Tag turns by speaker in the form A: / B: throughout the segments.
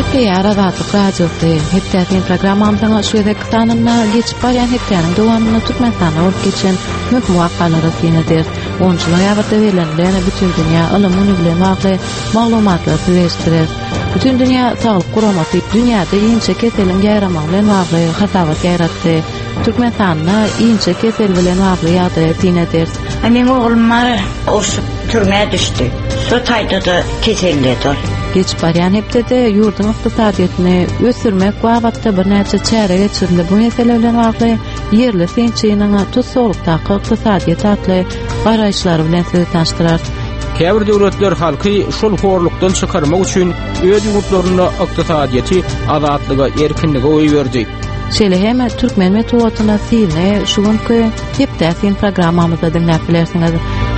A: Gepe Aradatlyk radioda hepdäkin programmamyzyň Özbekistanynda geçip barýan hepdäniň dowamyny Türkmenistana bolup geçen möhüm wakalary ýene-de 10 noýabrda berilen bütün dünýä ylym bilen bagly maglumatlar birleşdirer. Bütün dünýä saglyk guramaty dünýäde iňçe keseliň ýaramag bilen bagly hasabat ýaratdy. Türkmenistanda iňçe kesel bilen bagly ýagdaý ýene-de.
B: Meň oglum oşup türmäge düşdi. Şu taýda kesellidir.
A: Geçip barýan hepde ýurdun ykdysadyny ösürmek wagtda bir näçe çäre geçirildi. Bu mesele bilen bagly ýerli sençiýiniň tutsulukdaky ykdysadyýet atly garaýşlary bilen sizi tanıştyrar.
C: Käbir döwletler halky şol horlukdan çykarmak üçin öz ýurtlaryna ykdysadyýety, azatlygy, erkinligi oý berdi.
A: Şeýle hem türkmen metodyna syny şuňky hepdäkin programmamyzda dinläp bilersiňiz.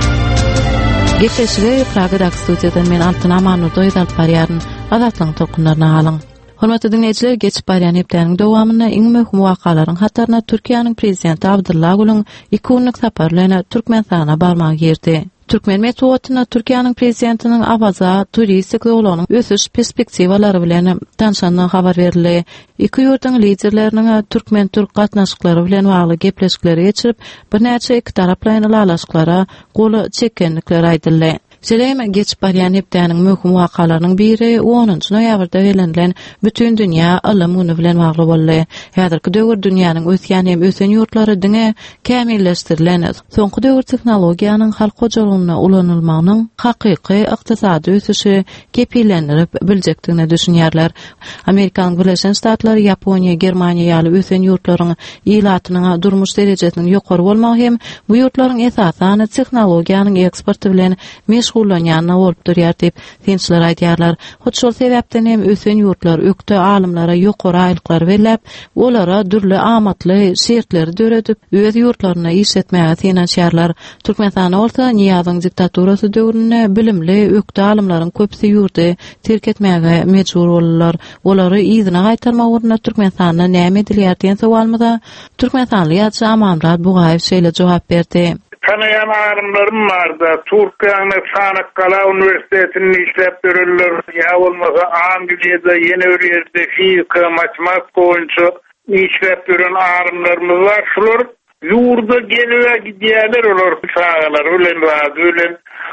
A: Geçeşige Praga studiýadan men Altına Mahmudow alyp barýaryn azatlyň tokunlaryna alyň. Hormatly dinleýijiler, geçip barýan hepdäniň dowamyny iň möhüm wakalaryň hatarına Türkiýanyň prezidenti Abdullah Gülüň 2 günlük sapar bilen Türkmenistana barmak ýerdi. Türkmen metodyna Türkiýanyň prezidentiniň awaza turistik ýolunyň ösüş perspektiwalary bilen tanışanyny habar berildi. Iki ýurtdyň liderleriniň türkmen-türk gatnaşyklary bilen bagly gepleşikleri geçirip bir näçe iki taraplaryň alaşyklara goly çekkenlikleri aýdyldy. Seleme geçip barýan hepdäniň möhüm wakalarynyň biri 10 noýabrda berilen bütün dünýä ylym bilen bagly boldy. Häzirki döwür dünýäniň ösýän hem ösen ýurtlary diňe kämilleşdirilen soňky döwür teknologiýanyň halk hojalygyna ulanylmagynyň hakyky ykdysady ösüşi kepilendirip biljekdigine düşünýärler. Amerikanyň Birleşen Ştatlary, Ýaponiýa, Germaniýa ýaly ösen ýurtlaryň ýylatynyň durmuş derejesiniň ýokary bolmagy hem bu ýurtlaryň esasan teknologiýanyň eksporty bilen meşgullanýanyna bolup durýar diýip tençler aýdýarlar. Hot şol sebäpden hem ösen ýurtlar ökde alymlara ýokary aýlyklar berilip, olara dürli amatly şertleri döredip öz ýurtlaryna iş etmäge tenşýarlar. Türkmenistan bolsa Niýazyň diktaturasy döwründe bilimli ökde alymlaryň köpsi ýurdy terk etmäge mejbur bolýarlar. Olary ýzyna gaýtarmak urunda Türkmenistanda näme edilýär diýen sowalmyza Türkmenistanly ýazgy Amanrat Bugaýew şeýle jogap berdi.
D: Tanıyan arımlarım vardı. Türkiye'nin Çanakkale Üniversitesi'nin işlep görürler. Ya olmasa Anglia'da yeni öğrenirdi. Fizika, matematik oyuncu işlep görün arımlarımız var. Şular yurda geliyor gidiyorlar olur. Sağlar, ölen razı, ölen.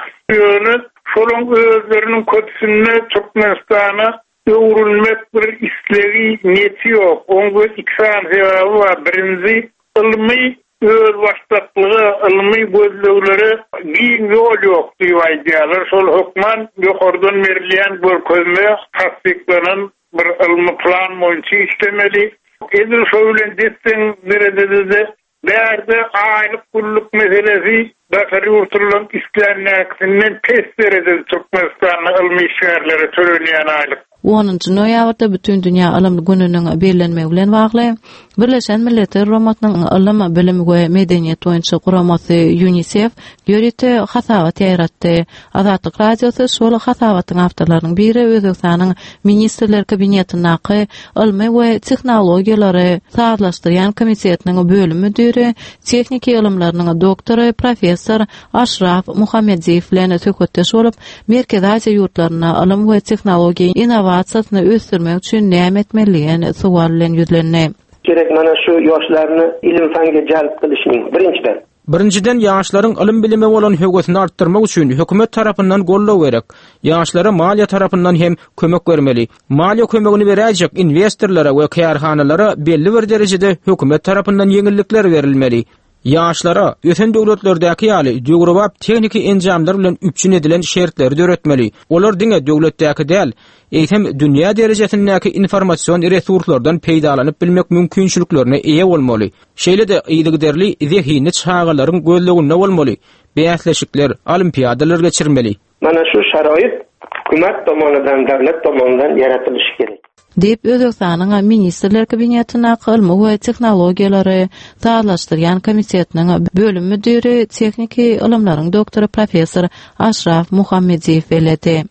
D: Şolun özlerinin kötüsünde Türkmenistan'a öğrenmek bir islevi niyeti yok. Onun iksan sevabı var. Birinci ilmi öz başlatlığı, ilmi gözlükleri giyin yol yok diye aýdýarlar. Şol hukman ýokardan berilýän bir közme tasdiklanan bir ilmi plan boýunça işlemeli. Edil şöwlen desseň derejede bärde aýlyk pulluk meselesi Bakary urtulan islenmäkinden pes derejede Türkmenistanyň ilmi işgärleri törenýän aýlyk.
A: 10 noýabrda bütün dünýä ylym gününiň bellenmegi bilen bagly Birleşen Milletler Romatnyň ylym, bilim we medeniýet boýunça guramasy UNICEF ýöreti hasabat ýaratdy. Azatlyk radiosy şol hasabatyň awtorlarynyň biri Özbekistanyň Ministrler Kabinetiniň ilmi we tehnologiýalary sazlaşdyrýan komitetiň bölüm müdiri, tehnika ýylymlarynyň doktory, professor Ashraf Muhammedziýew bilen söhbetdeş bolup, Merkez Aziýa ýurtlaryna ylym we tehnologiýa innovatsiýasyny ösdürmek üçin näme etmeliligini sowal bilen ýüzlendi.
E: Gerek mana şu ýaşlaryny ilim fanga jalp kılışnyň
C: Birinciden ýaşlaryň ilim bilime bolan höwgesini artdyrmak üçin hökümet tarapyndan gollaw gerek. Ýaşlara maliýe tarapyndan hem kömek bermeli. Maliýe kömegini berýäjek investorlara we kärhanalara belli bir derejede hökümet tarapyndan ýeňillikler berilmeli. Ýaşlara ösen döwletlerdäki ýaly döwrewap tekniki enjamlar bilen üpçün edilen şertleri döretmeli. Olar diňe döwletdäki däl, eýsem dünýä derejesindäki informasiýon resurslardan peýdalanyp bilmek mümkinçiliklerine eýe bolmaly. Şeýle-de ýygyderli zehini çağalaryň gözleginde bolmaly. Beýasleşikler, olimpiadalar geçirmeli.
E: Mana şu şaroit hökümet tomonydan, döwlet tomonydan yaratylyşy gerek.
A: Deyip Özbekistanyň Ministrler Kabinetiniň ylmy we tehnologiýalary sazlaşdyrýan komitetiň bölüm müdiri, tehnika ylymlaryň doktory professor Ashraf Muhammedziýew bellädi.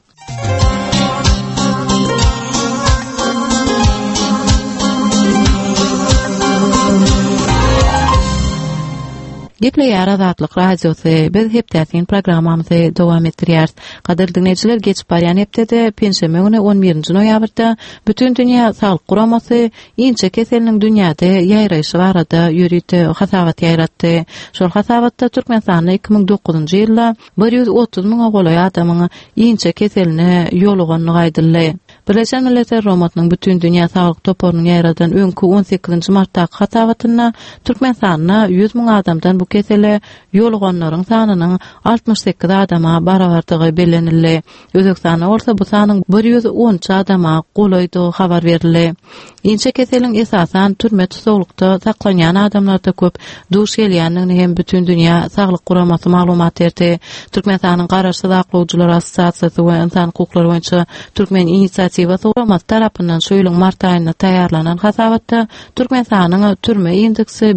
A: Gepleýär Azatlyk radiosy biz hepdäkin programmamyzy dowam etdirýäris. Gaderly dinleýijiler, geçip barýan hepdede penşeme güni 11-nji noýabrda bütün dünýä saglyk guramasy inçe keseliniň dünýäde ýaýraýşy barada ýürüýdi, hasabat ýaýratdy. Şol hasabatda Türkmenistanyň 2009-njy ýylda 130 000 golay adamyň inçe keseline ýolugyny gaýdyldy. Birleşen Milletler Romatnyň bütün dünýä saglyk toporunyň ýaýradan öňkü 18-nji martdaky hasabatyna Türkmenistanyna 100 000 adamdan bu kesele ýoluganlaryň sanynyň 68 adama barabardygy bellenildi. Özbekistanda bolsa bu sanyň 110 adama golaydy habar berildi. Inçe keseliň esasan türme tutuklukda saklanýan adamlarda köp duş gelýändigini hem bütün dünýä saglyk guramasy maglumat berdi. Türkmenistanyň garaşsyz aklawjylar assosiasiýasy we insan hukuklary boýunça Türkmen inisiatiwasy guramasy tarapyndan şu ýylyň mart aýynda taýýarlanan hasabatda Türkmenistanyň türme indeksi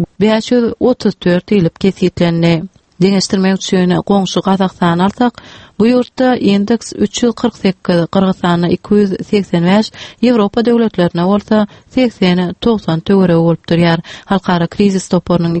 A: 534 ýylyp kesitlendi. Deňeşdirmek üçin goňşy Gazakstany alsak, bu ýurtda indeks 348, Kyrgyzstanyň 285, Ýewropa döwletlerine bolsa 80-90 töwere bolup durýar. Halkara krizis toporunyň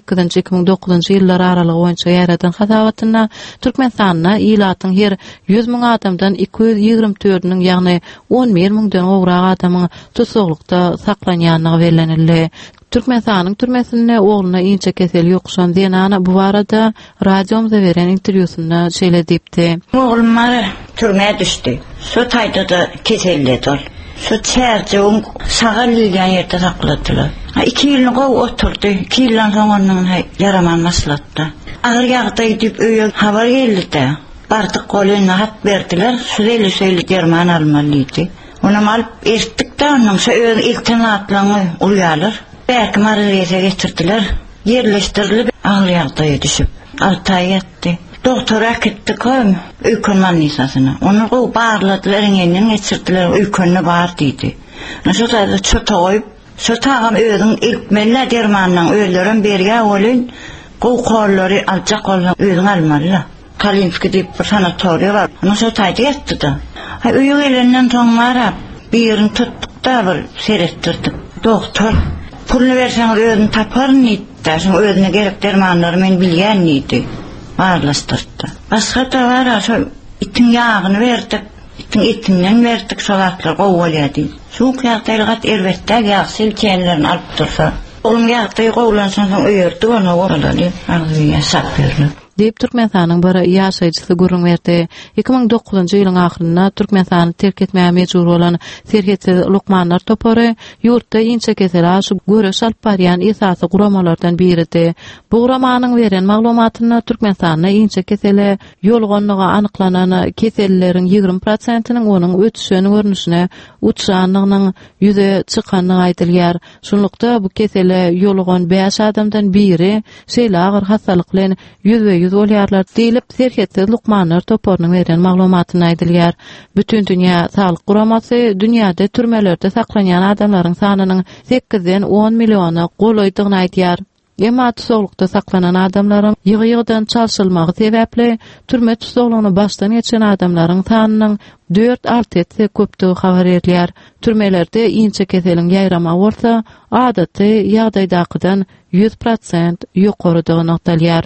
A: 2008-2009 ýyllar aralygy boýunça ýaradan hasabatyna Türkmenistanyna ýylatyň her 100 000 adamdan 224-iniň, ýagny 11 000-den gowrak adamyň tutuklukda saklanýanlygy bellenildi. Türkmenistanyň türmesinde oğluna inçe kesel ýokşan Zenana bu barada radiomyza beren interwýusynda şeýle diýipdi.
B: Oğlum türmeye düştü. Şu taýda keselledi ol. Şu çärçeğin sagal ýylgan ýerde sakladylar. 2 ýyl gowy oturdy. 2 ýyldan soň onuň yaraman maslatda. Agyr ýagda gidip öýe habar geldi. Bardyk golyna hat berdiler. Şu söýli German almalydy. Onu alyp ertdik-de onuň şu iltimatlaryny uýalar. Belki marılyete getirdiler, yerleştirilip ağlaýagdaýa düşüp, 6 ay ýatdy. Doktor akitdi koym, öýkünman nisasyna. Onu gowy barladylar, eňinden geçirdiler, öýkünni bar diýdi. Näşe taýda çöte goýup, şu tagam özüň ilkmelle dermanyň öýlerin berge bolyn, gowy gollary aljak bolan özüň almaly. Kalinski diýip bir sanatoriýa bar. Näşe taýda ýatdy da. Öýe gelenden soň marap, birini tutduk-da bir seretdirdik. Doktor pulunu versen özünü taparın ýetdi. Şoň özüne gerek dermanlary men bilýän idi. Barlaşdyrdy. Başga da var, şo itin ýagyny berdik. Itin etinden berdik, şolaklar gowy bolýady. Şu ýagdaýlgat elbetde ýag silkenlerini alyp dursa, onuň ýagdaý gowlansa öýerdi, ona goralaly, agzynga sap berdi. Deyip Türkmenistanyň bir ýaşaýjysy gurrun berdi. 2009-njy ýylyň ahyrynda Türkmenistany terk etmäge mejbur bolan serketsiz Lukmanlar topory ýurtda inçe kesel aşyp göreş alyp barýan esasy guramalardan biridi. Bu guramanyň beren maglumatyna Türkmenistanyň inçe kesele ýolgonlygy anyklanan keselleriň 20%-iniň onuň ötüşeni görnüşine uçranlygynyň ýüze çykanlygy aýdylýar. Şunlukda bu kesele ýolgon 5 adamdan biri şeýle agyr hastalyk bilen yüz bolýarlar diýilip serketsiz Lukmanlar toporunyň beren maglumatyny aýdylýar. Bütün dünýä saglyk guramasy dünýäde türmelerde saklanýan adamlaryň sanynyň 8-den 10 milliony golaýdygyny aýdýar. Emma tutuklukda saklanan adamlaryň ýygy-ýygydan çalşylmagy sebäpli türme tutuklugyny başdan geçen adamlaryň sanynyň 4-6 etse köpdigi habar edilýär. Türmelerde inçe keseliň ýaýrama bolsa, adaty ýagdaýdakydan 100% ýokarydygy noktalýar.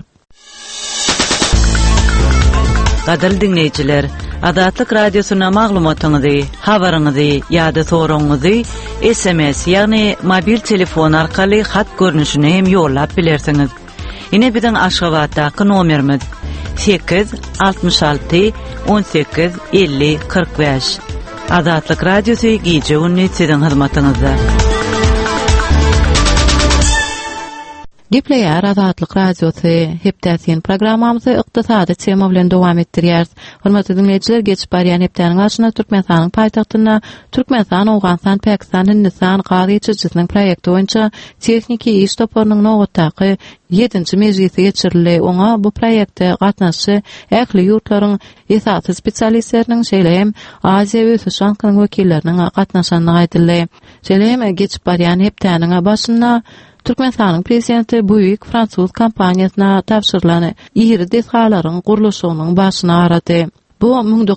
B: Gaderly dinleýijiler, Azatlyk radiosyna maglumatyňyzy, habaryňyzy ýa-da soragyňyzy SMS ýagny mobil telefon arkaly hat görnüşine hem ýollap bilersiňiz. Ine biziň Aşgabatdaky nomerimiz 866 18 50 45. Azatlyk radiosy gije günni siziň hyzmatyňyzda. Gepleýär Azatlyk radiosy hepdäsien programmamyzy ykdysady tema bilen dowam etdirýäris. Hormatly dinleýijiler, geçip barýan hepdäniň başyna Türkmenistanyň paýtagtyna Türkmenistan, Awganistan, Pakistan, Hindistan gazy çyjysynyň proýekti boýunça tekniki iş toporunyň nowatdaky 7-nji mejlisi geçirildi. Oňa bu proýekde gatnaşy ähli ýurtlaryň esasy spesialistleriniň şeýle Aziýa we Şankaň wekilleriniň gatnaşanlygy aýdyldy. Şeýle geçip barýan hepdäniň başyna Türkmenistanyň prezidenti büýük Fransuz kompaniýasyna tapşyrylan ýeri dehgalaryň gurulşynyň başyna arady.
A: Bu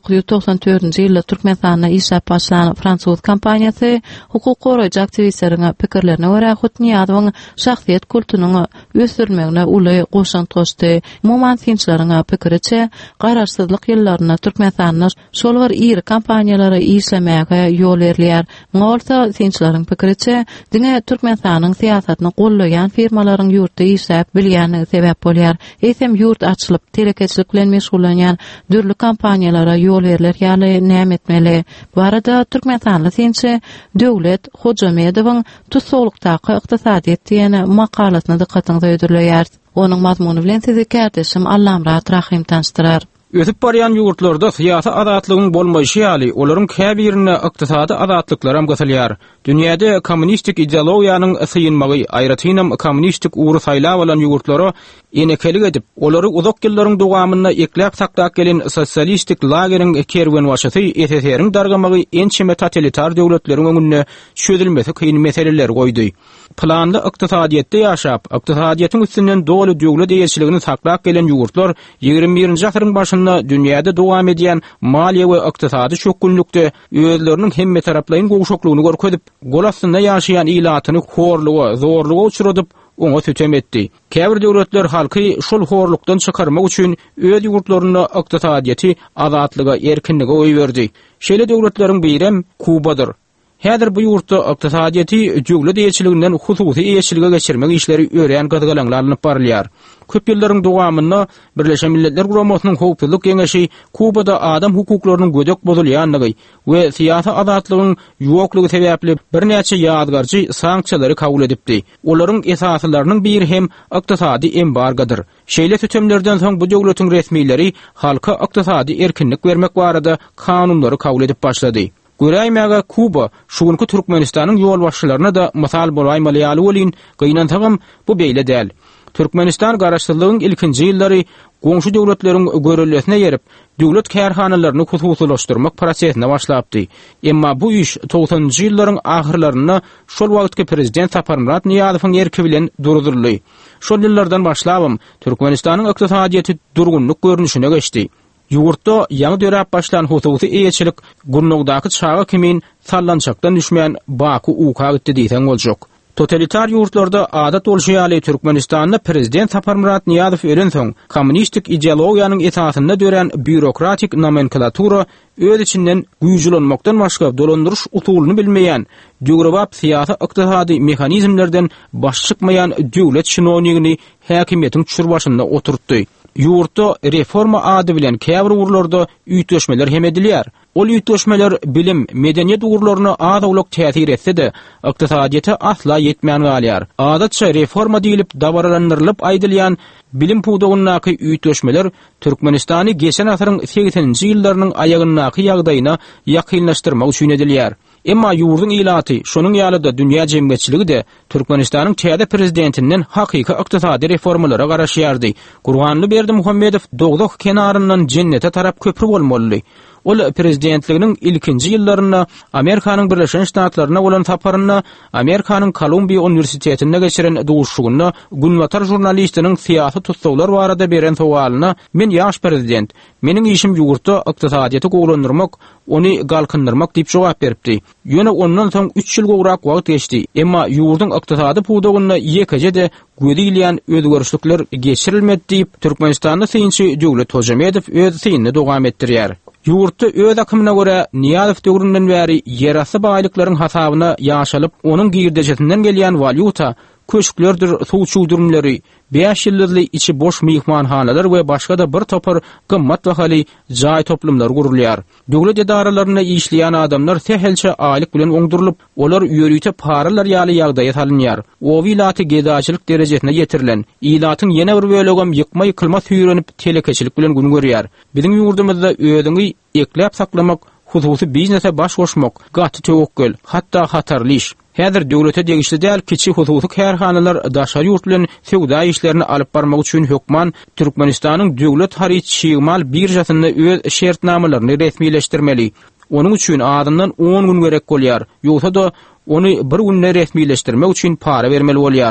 A: 1994-nji ýylda Türkmenistanda işläp başlanan Fransuz kampaniýasy hukuk goraýjy aktivistleriň pikirlerine görä Hutniýadowyň şahsiýet kultunyň ösdürmegine uly goşan toşdy. Umuman tinçleriň pikiriçe gararsızlyk ýyllaryna Türkmenistanda şol bir iri kampaniýalary işlemäge ýol berilýär. Bolsa tinçleriň pikiriçe diňe Türkmenistanyň siýasatyny gollaýan firmalaryň ýurtda işläp bilýänligi sebäp bolýar. Eýsem ýurt açylyp telekeçilik bilen meşgullanýan dürli kampaniýalara ýol berilir ýaly näme etmeli? Bu arada Türkmenistanda tinçe döwlet Hojamedowyň tutsawlykdaky ykdysadyýet diýen makalasyna dikkatyňizi öýdürleýär. Onuň mazmuny bilen sizi kärdeşim Allamrat Rahim tanıştyrar.
C: Ötüp baryan ýurtlarda syýasy azatlygyň bolmaýşy ýaly olaryň käbirine ykdysady azatlyklar hem götürülýär. Dünýäde kommunistik ideologiýanyň syýynmagy, aýratynam kommunistik uğru saýlap bolan ýurtlary enekelik edip, olary uzak ýyllaryň dowamyna ekläp sakdap gelen sosialistik lageriň kerwenbaşysy SSR-iň dargamagy ençeme totalitar döwletleriň öňüne çözülmesi kyn meseleler goýdy. Planly ykdysadyýetde ýaşap, ykdysadyýetyň üstünden dogly döwlet eýetçiligini saklap gelen ýurtlar 21-nji asyryň başynda dünýäde dowam edýän maliýe we ykdysady çökünlükde özleriniň hemme taraplaryň gowşoklugyny görkezip, gol astynda ýaşaýan ilatyny horluga, zorluga uçuradyp oňa sütem etdi. Käbir döwletler halky şol horlukdan çykarmak üçin öz ýurtlaryna ykdysadyýety, azatlyga, erkinlige oý berdi. Şeýle döwletleriň birem Kubadyr. Häzir bu ýurtda ykdysadyýety döwlet eýetçiliginden hususy eýetçilige geçirmek işleri öýrän gyzgalaňlar alınıp barylýar. Köp ýyllaryň dowamyna Birleşen Milletler Guramasynyň Howpsuzlyk Geňeşi Kubada adam hukuklarynyň gödek bozulýanlygy we syýasy azatlygyň ýoklugy sebäpli birnäçe ýadgarjy sanksiýalary kabul edipdi. Olaryň esaslarynyň biri hem ykdysady embargodyr. Şeýle sütemlerden soň bu döwletiň resmiýleri halka ykdysady erkinlik bermek barada kanunlary kabul edip başlady. Göräýmäge Kuba şuňky Türkmenistanyň ýol başçylaryna da mysal bolaýmaly ýaly bolýan, gyýnantygym bu beýle däl. Türkmenistan garaşsyzlygyň ilkinji ýyllary goňşy döwletleriň görelesine ýerip, döwlet kärhanalaryny hususlaşdyrmak prosesine başlapdy. Emma bu iş 90-njy ýyllaryň ahyrlaryna şol wagtky prezident Saparmurat Niýazowyň erki bilen durduruldy. Şol ýyllardan başlabym Türkmenistanyň ykdysadyýety durgunlyk görnüşine geçdi. Ýurtda ýaňy dörap başlan hususy eýetçilik gurnugdaky çağa kimin sallançakdan düşmeýän Baku uka gitdi diýsen boljak. Totalitar ýurtlarda adat bolşaýaly Türkmenistanda prezident Saparmurat Niýazow ölen soň kommunistik ideologiýanyň esasynda dören bürokratik nomenklatura öz içinden güýjülenmekden başga dolandyryş usulyny bilmeýän, döwrewap syýasy ykdysady mexanizmlerden baş çykmaýan döwlet şinowniýyny häkimiýetiň çurbaşynda oturtdy. Ýurtda reforma ady bilen käbir urlarda üýtgeşmeler hem edilýär. Ol üýtgeşmeler bilim, medeniýet urlaryna azawlak täsir etse-de, ykdysadyýeta asla ýetmän galýar. Adatça reforma diýilip dabaralandyrylyp aýdylýan bilim puwdagynyňky üýtgeşmeler Türkmenistany geçen asyryň 80-nji ýyllarynyň aýagyndaky ýagdaýyna ýakynlaşdyrmak üçin edilýär. Emma ýurdun ilaty, şonuň ýalyda dünýä jemgyýetçiligi de Türkmenistanyň täze prezidentinden hakyky ykdysady reformalara garaşýardy. Gurbanly Berdimuhammedow dogdok kenaryndan jennete tarap köprü bolmaly. Ol prezidentliginiň ilkinji ýyllaryna Amerikanyň Birleşen Ştatlaryna bolan saparyna, Amerikanyň Kolumbiya Uniwersitetine geçiren duşugyna günwatar jurnalistiniň syýasy tutsawlar barada beren sowalyna "Men ýaş prezident, meniň işim ýurtda ykdysadyýety gowlandyrmak, ony galkındyrmak" diýip jogap beripdi. Ýöne ondan soň 3 ýyl gowrak wagt geçdi. Emma ýurdun ykdysady puwdagyna ýekejede gödilýän özgörüşlikler geçirilmedi diýip Türkmenistanda syýynçy Döwlet Hojamedow öz syýyny dowam etdirýär. Ýurtda öz akymyna görä Niýazow döwründen bäri ýerasy baýlyklaryň hasabyna ýaşalyp, onuň girdejetinden gelýän valyuta, köşklerdir, suwçu durumlary, 5 ýyllyk içi boş mehmanhanalar we başga da bir topar gymmat bahaly jaý toplumlar gurulýar. Döwlet edaralaryna işleýän adamlar sehelçe aýlyk bilen oňdurylyp, olar ýörüýte paralar ýaly ýagdaýa salynýar. O wilaty gedaçylyk derejesine ýetirilen, ilatyň ýene bir bölegem ýykma ýykylma süýrenip telekeçilik bilen gün görýär. Biziň ýurdumyzda öýdüňi ekläp saklamak, hususy biznese baş goşmak, gaty töwekkel, hatda hatarly iş. Häzir döwlete degişli däl kiçik hususy kärhanalar daşary ýurt bilen sewda işlerini alyp barmak üçin hökman Türkmenistanyň döwlet haryçymal birjasyny öz şertnamalaryny resmileşdirmeli. Onuň üçin adından 10 gün gerek bolýar. Ýogsa da ony bir günde resmileşdirmek üçin para bermeli bolýar.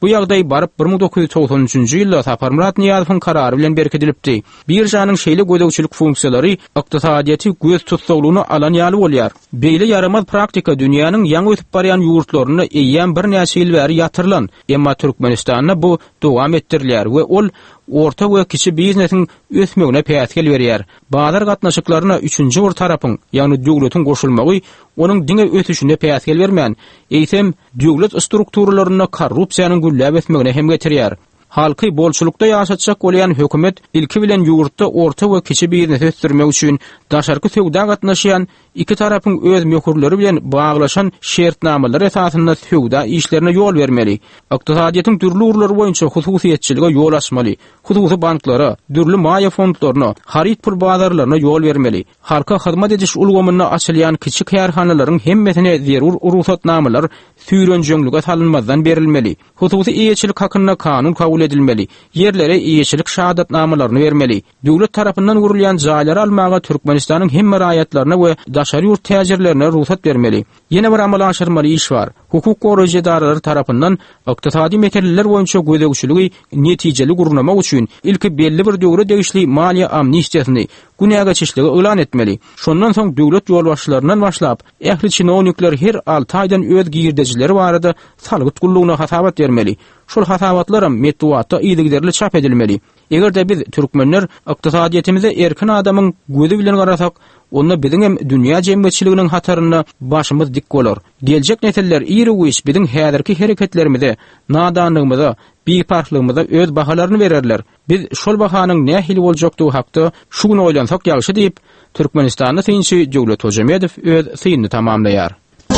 C: Bu ýagdaý baryp 1993-nji ýylda Saparmurat Niýazowyň karary bilen berkidilipdi. Birjanyň şeýle gödäwçilik funksiýalary ykdysadyýaty göz tutsaglygyny alan ýaly bolýar. Beýle yaramaz praktika dünýäniň ýaňy ötüp barýan ýurtlaryna eýýän bir näçe ýyl bäri ýatyrylan, emma Türkmenistanda bu dowam etdirilýär we ol orta we kiçi biznesiň ösmegine päsgel berýär. Bazar gatnaşyklaryna üçünji bir tarapyň, ýagny döwletiň goşulmagy onuň diňe ötüşine päsgel bermän, eýsem döwlet strukturalaryna korrupsiýanyň gülläp ösmegine hem getirýär. Halky bolçulukda ýaşatjak bolýan hökümet ilki bilen ýurtda orta we kiçi biznes ösdürmek üçin daşarky söwda gatnaşýan iki tarapyň öz möhürleri bilen baglaşan şertnamalar esasynda söwda işlerine ýol bermeli. Ykdysadyýatyň türlü urlary boýunça hususiýetçilige ýol açmaly. Hususy banklara, dürlü maýa fondlaryna, harit pul bazarlaryna ýol bermeli. Halka hyzmat ediş ulgamyna açylýan kiçik ýarhanalaryň hemmetine zerur ruhsatnamalar süýrenjeňlige salynmazdan berilmeli. Hususy iýeçilik hakyna kanun kabul edilmeli. Yerlere iýeçilik şahadatnamalaryny bermeli. Döwlet tarapyndan gurulýan jaýlary almaga Türkmenistanyň hemme raýatlaryna we daşary ýurt täjirlerine ruhsat bermeli. Ýene bir amal aşyrmaly iş bar. Hukuk goraýjy edaralary tarapyndan ykdysady meseleler boýunça gödäwçiligi netijeli gurulmamak üçin ilki belli bir döwre degişli maliýe amnistiýasyny günäge geçişligi elan etmeli. Şondan soň döwlet ýolbaşçylaryndan başlap ähli çynownikler her 6 aýdan öz girdejileri barada salgyt gullugyna hasabat bermeli. Şol hasabatlar metduatda ýygyderli çap edilmeli. Egerde biz türkmenler ykdysadyýetimize erkin adamyň gözi bilen garasak, onda biziň hem dünýä jemgyýetçiliginiň hataryna başymyz dik bolar. Geljek neseller ýeri güýç biziň häzirki hereketlerimize, nadanlygymyza, biparlygymyza öz bahalaryny bererler. Biz şol bahanyň nähili boljakdygy hakda şuny oýlansak ýagşy diýip, Türkmenistanyň synçy Döwlet Hojamedow öz synyny tamamlaýar.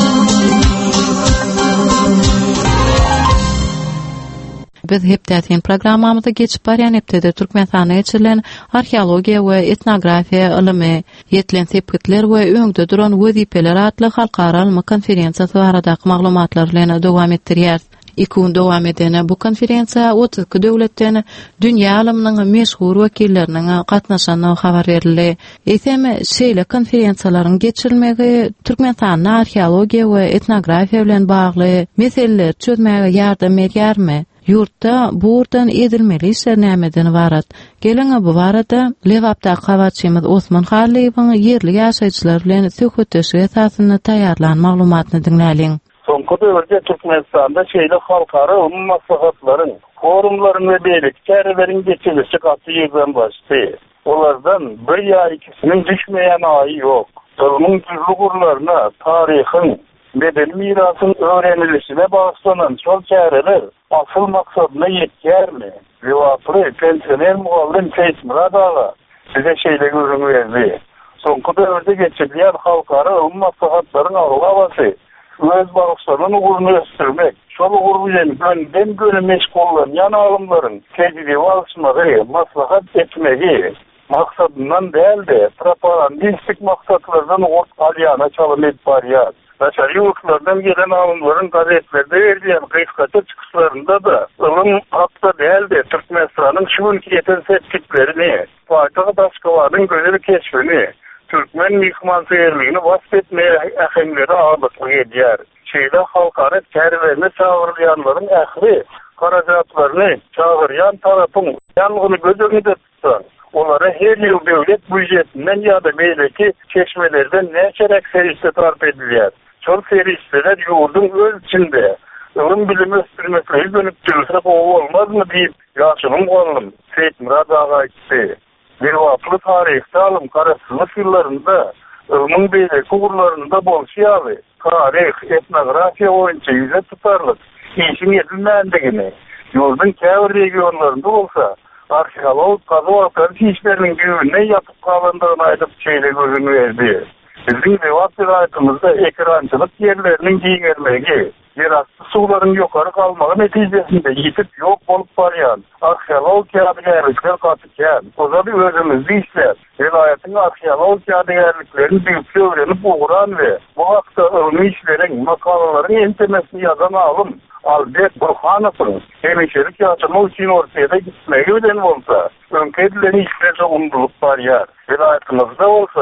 A: Biz hepdätin programmamyzda geçip barýan hepdede Türkmenistana geçirilen arheologiýa we etnografiýa ilmi, ýetilen sepkitler we öňde duran wezipeler atly halkara ilmi konferensiýasy baradaky maglumatlar bilen dowam etdirýär. 2 gün dowam eden bu konferensiýa 32 döwletden dünýä ilminiň meşhur wekilleriniň gatnaşanyny habar berildi. Eýsem şeýle konferensiýalaryň geçirilmegi Türkmenistanyň arheologiýa we etnografiýa bilen bagly meseleler çözmäge ýardam berýärmi? Yurtda burdan edilmeli işler nämeden ibarat. Geliňe bu barada Lewapda kawaçymyz Osman Haliýewiň yerli ýaşaýjylar bilen söhbetleşik esasyny taýýarlan maglumatyny dinläliň.
D: Soňky döwürde Türkmenistanda şeýle halkara umum maslahatlaryň, forumlaryň we beýlik çäreleriň geçilişi gaty ýerden başdy. Olardan bir ýa ikisiniň düşmeýän aýy ýok. Ilmiň türlü gurlaryna, taryhyň, medeni mirasyň öwrenilişine baglanan şol çäreler asıl maksadyna ýetýärmi? Lewapry pensioner muallim Seyitmurat aga size şeýle görüňü berdi. Soňky döwürde geçirilýän halkara umum maslahatlaryň awgasy öz barykçylaryny gurulmak, şol gurul bilen gönden göne meşgul bolan ýan alymlaryň tejribe alşmagy, maslahat etmegi maksadyndan däldi, propagandistik maksatlardan ort alýana çalym edip barýar. Daşary ýurtlardan gelen alymlaryň gazetlerde berýän gysgaça çykyşlarynda da ilm hakda däldi, Türkmenistanyň şu günkü ýeten sepkitlerini, Fatyha Daşkowaryň gözüni keşfini, Türkmen mihmançylygyny wasf etmeýe ähemleri ağırlyk edýär. Şeýle halkara çärelerini çağırýanlaryň ähli karajatlaryny çağırýan tarapyň ýalgyny gözüňde tutsan, olara her ýyl döwlet büdjetinden ýa-da beýleki çeşmelerden näçerek serişde tarp edilýär. Şol serişler ýurdun öz içinde ilim bilimi ösdürmekle dönüp dursa bu olmazmı diýip ýaşynyň gollum Seyitmurat aga aýtdy. Bir wagtly taryhda alym garaşsylyk ýyllarynda ilmiň beýleki gurlarynda bolşýaby, taryh, etnografiýa boýunça ýüze tutarlyk işin edilmändigini, ýurdun käbir regionlarynda bolsa, arheolog, kazıwalkar işleriniň güýüne ýatyp galandygyny aýdyp şeýle gözüňü berdi. Bizning Lewap vilayatymyzda ekrançylyk yerleriniň giňermegi, ýerasty suwlaryň ýokary galmagy netijesinde ýitip ýok bolup barýan arheologiýa ýadygärlikler gatykän. Ozady özümizde işler, vilayatyň arheologiýa ýadygärliklerini düýpli öwrenip uguran we bu hakda ilmi işleriň, makalalaryň entemesini ýazan alym Albert Burhanowyň hemişelik ýaşamak üçin ortaýa gitmegi bilen bolsa, öňke edilen işlerle umdulup barýar. Vilayatymyzda bolsa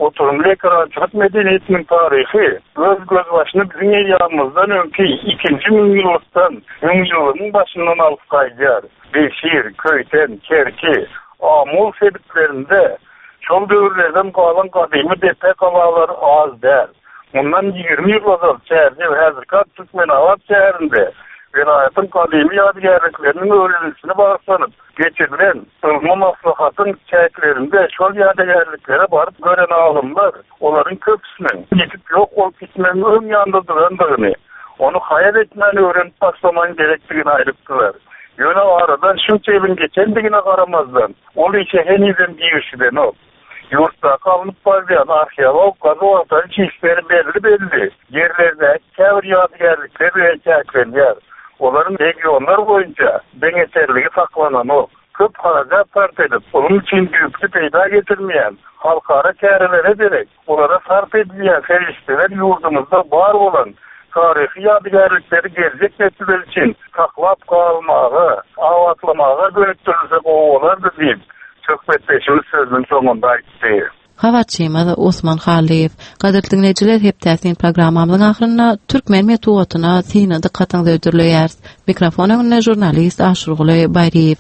D: oturumlu ekrançılık medeniyetinin tarihi göz başına bizim eyyamızdan önki 2. yüzyılın başından alıp kaydılar. Beşir, Köyten, Kerki, Amul sebitlerinde şol dövrlerden kalan kadimi depe kalalar az der. Bundan 20 yıl azal şehirde ve Hazırkat Türkmenavat şehrinde vilayetın kadimi yadigarlıklarının öğrenisine bağırsanıp geçirilen ılma maslahatın çayeklerinde şol yadigarlıklara barıp gören alımlar onların köpüsünün gidip yok olup gitmenin ön yanında durandığını, onu hayal etmeni öğrenip başlaman gerektiğini ayrıktılar. Yöne aradan şunca yılın geçendiğine karamazdan, onu işe henüzden giyişiden o. Yurtta kalınıp bazıyan arkeolog gazı ortadan çiftleri belli. Yerlerde kevr yadigarlıkları ve çayekler. Onların regionlar boyunca deneterliği saklanan o. Köp haraca sarf edip, onun için büyüklü peyda getirmeyen, halkara kâreler ederek, onlara sarf edilen ferişteler yurdumuzda var olan tarihi yadigarlıkları gelecek nesiller için saklap kalmağı, avatlamağı dönüktürürsek o olardı deyip, söhbetleşimiz sözünün sonunda aytdı.
A: Havatçymyz Osman Haliyev. Gaderli dinleyijiler, heptäsin programmamyzyň ahyryna türkmen metodyna syny dikkatyňizi öýdürýäris. Mikrofon öňünde jurnalist Aşurguly Bayriýew.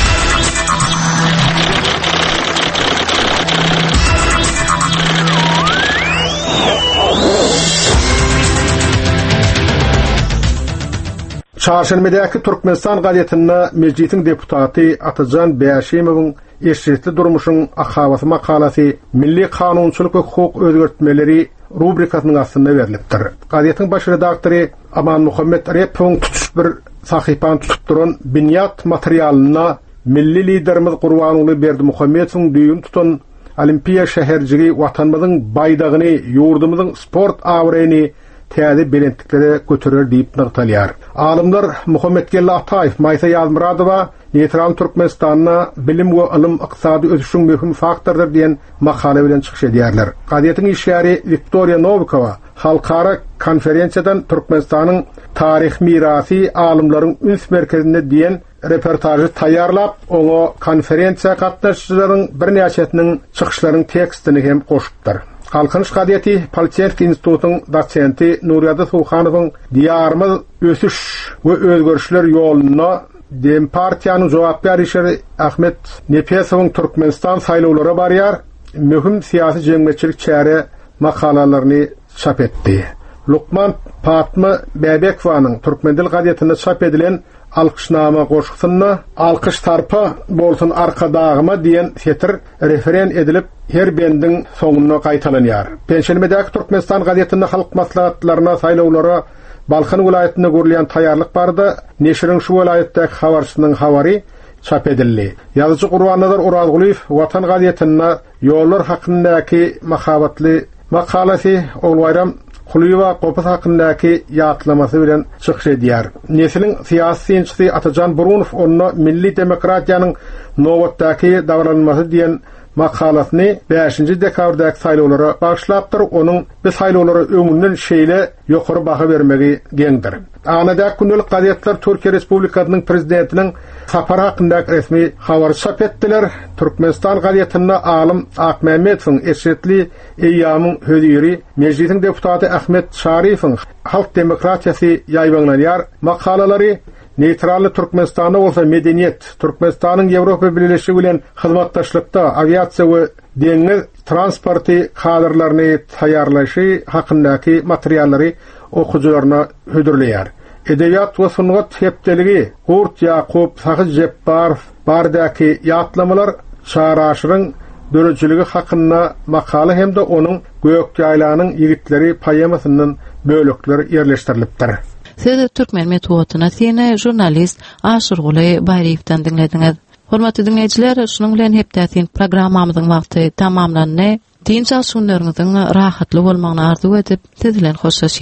F: Çarşambadaki Türkmenistan gazetinde meclisin deputaty Atajan Bäşemowyň eşitli durmuşun ahawasy makalasy Milli Kanunçylyk we hukuk özgertmeleri rubrikasynyň aslynda berilipdir. Gazetin baş redaktory Aman Muhammed Repoň tutuş bir sahypany tutup duran binyat materialyna milli liderimiz Gurbanuly Berdimuhammedowyň düýün tutan Olimpiya şäherjigi watanymyzyň baýdagyny, ýurdumyzyň sport awreny täze belentliklere götürer diýip nagtalýar. Alymlar Muhammed Gella Ataýew, Maýsa Ýazmuradowa Neytral Türkmenistanyna bilim we ilim ykdysady ösüşiň möhüm faktordur diýen makale bilen çykyş edýärler. Gazetin işgäri Viktoria Novikowa halkara konferensiýadan Türkmenistanyň tarih mirasy alymlaryň üns merkezinde diýen reportajy taýýarlap, oňa konferensiýa gatnaşçylaryň birnäçetiniň çykyşlaryň tekstini hem goşupdyr. Halkynç gazeti Politechnik institutynyň dosenti Nuriyada Suhanowyň diýarymyz ösüş we özgörüşler ýoluna Dem partiýanyň jogap berýişi Ahmet Nepesowyň Türkmenistan saýlawlara barýar, möhüm siýasy jeňmeçilik çäre makalalaryny çap etdi. Lukman Fatma Bäbekowanyň Türkmen dil gazetinde çap edilen alkışnama goşgysyna alkış tarpa bolsun arkadagyma diýen setir referen edilip her bendiň soňuna gaýtalanýar. Penşenbedäki Türkmenistan gazetinde halk maslahatlaryna saýlawlara Balkan vilayetinde görülen taýýarlyk bardy. Neşiriň şu vilayetdäki habarçysynyň habary çap edildi. Ýazyjy Gurbanazar Urazguliýew Watan gazetinde ýollar hakyndaky mahabatly makalasy Olwaýram Kuliýewa Gopus hakyndaky ýatlamasy bilen çykyş edýär. Nesiliň syýasy synçysy Atajan Burunow onu milli demokratiýanyň nowatdaky dagranmasy diýen makalasyny 5-nji dekabrdaky saýlawlara bagşlapdyr. Onuň bu saýlawlara öňünden şeýle ýokary baha bermegi geňdir. Anada günlük gazetler Türkiýe Respublikasynyň prezidentiniň sapary hakyndaky resmi habar çap etdiler. Türkmenistan gazetinde alym Akmehmetowyň eşitli eýýamyň hödüri meclisiň deputaty Ahmet Şarifowyň halk demokratiýasy ýaýbanlanýar makalalary Neytrally Türkmenistanda bolsa medeniýet, Türkmenistanyň Ýewropa Birleşigi bilen hyzmatdaşlykda aviasiýa we deňiz transporty kadrlaryny taýýarlaşy hakyndaky materiallary okujularına hödürleýär. Edebiýat we sungat hepdeligi Gurt Ýakup Sahyj Jepbar bardaky ýatlamalar çaraşyryň dörejiligi hakynda makala hem de onuň Gökýaýlanyň ýigitleri poemasynyň bölekler ýerleşdirilipdir.
A: Siz türkmen metodyna syny jurnalist Aşurguly Bayriýewden dinlediňiz. Hormatly dinleyijiler, şunuň bilen hepdäsin programmamyzyň wagty tamamlandy. Dinç aşunlaryňyzyň rahatly bolmagyny arzu edip, siz bilen hoşlaşýar.